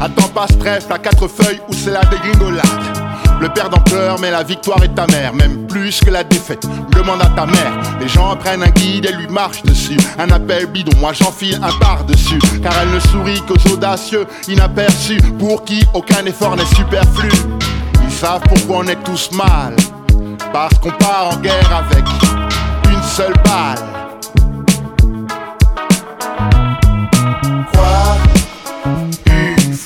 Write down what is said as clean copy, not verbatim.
Attends pas ce trèfle à 4 feuilles où c'est la dégringolade. Le perdant pleure mais la victoire est amère, même plus que la défaite. Demande à ta mère. Les gens prennent un guide et lui marchent dessus. Un appel bidon, moi j'enfile un par-dessus. Car elle ne sourit qu'aux audacieux, inaperçus, pour qui aucun effort n'est superflu. Ils savent pourquoi on est tous mal, parce qu'on part en guerre avec une seule balle.